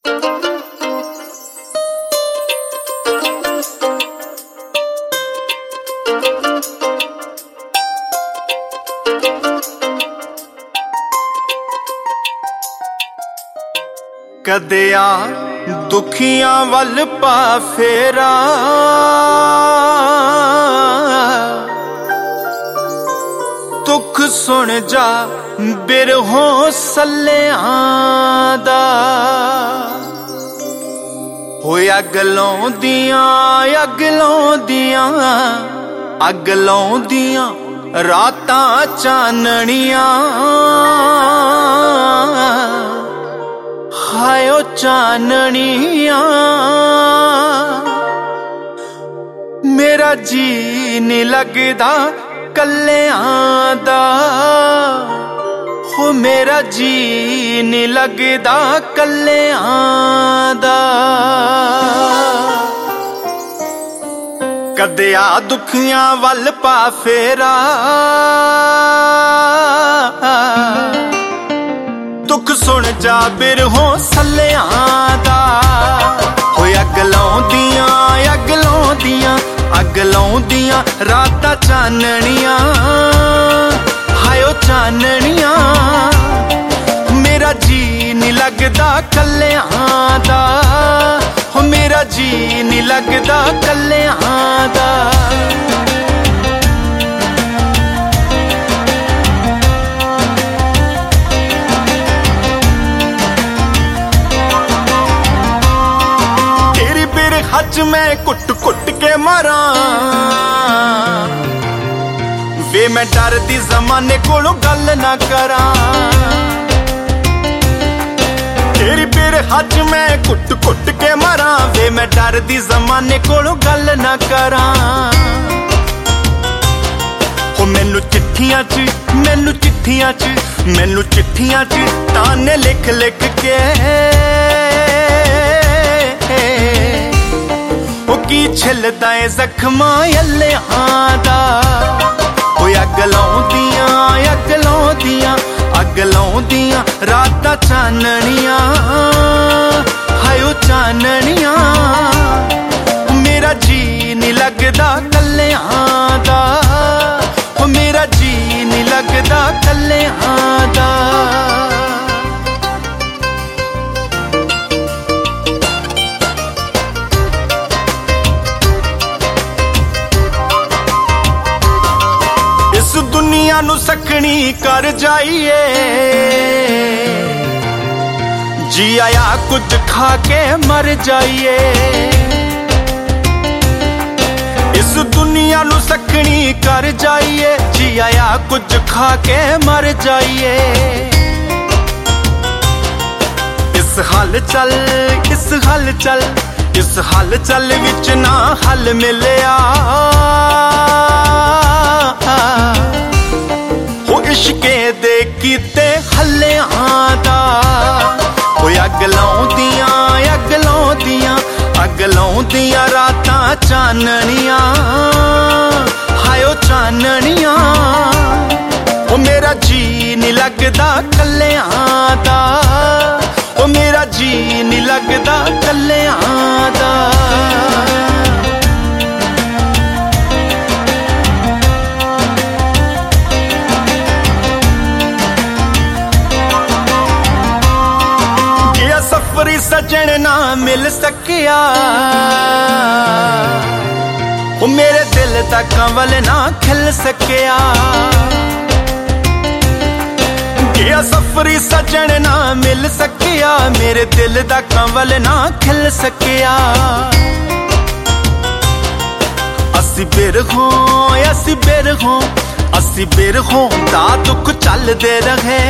कदिया दुखियां वल पा फेरा दुख सुन जा बिरहों सल्लियां दा होए अग लौंदियां रातां चानणियां हायो चानणियां मेरा जी नहीं लगदा कल्लियां दा हो मेरा जी नहीं लगदा कल्लियां दा कदिया दुखियां वल पा फेरा दुख सुन जा बिरहों सल्लियां दा होए अग लौंदियां रातां चानणियां हायो चानणियां मेरा जी नहीं लगदा कल्लियां दा हो मेरा जी नहीं लगदा कल्लियां दा हज मैं कुट कुट के मरा वे मैं डर दी जमाने कोलों गल ना करा तेरी फिर हज मैं कुट कुट के मरा वे मैं डर दी जमाने कोलों गल ना करा हो मैनू चिट्ठियां च ताने लिख लिख के की छिलदा है जख्मां यल्लियां दा होए अग लौंदियां रातां चानणियां हायो चानणियां मेरा जी नहीं लगदा कल्लियां दा हो मेरा जी नहीं लगदा कल्लियां दा दुनिया नू सकनी कर जाइए जी आया कुछ खा के मर जाइए इस दुनिया नू सकनी कर जाइए जी आया कुछ खा के मर जाइए इस हाल चल विच ना हल मिलिया इश्के दे कीते हल्लियां दा होए अग लौंदियां रातां चानणियां हायो चानणियां ओ मेरा जी नहीं लगदा कल्लियां दा ओ मेरा जी नहीं लगदा कल्लियां दा सफरी सजन ना मिल सकिया वो मेरे दिल दा कंवल ना खिल सकिया गया सफरी सजन ना मिल सकिया मेरे दिल दा कंवल ना खिल सकिया असी बिरहों दा दुख चलदे रहे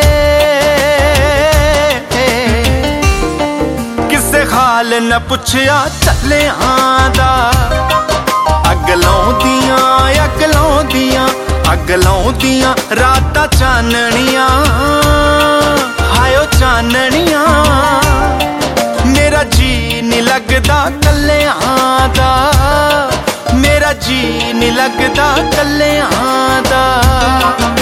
हाल न पुछया चलियां दा अग लौंदियां रातां चानणियां हायो चानणियां मेरा जी नहीं लगदा कल्लियां दा मेरा जी नहीं लगदा कल्लियां दा